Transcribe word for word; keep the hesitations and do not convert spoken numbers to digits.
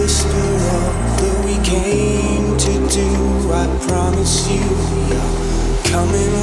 whisper all that we came to do. I promise you, we are coming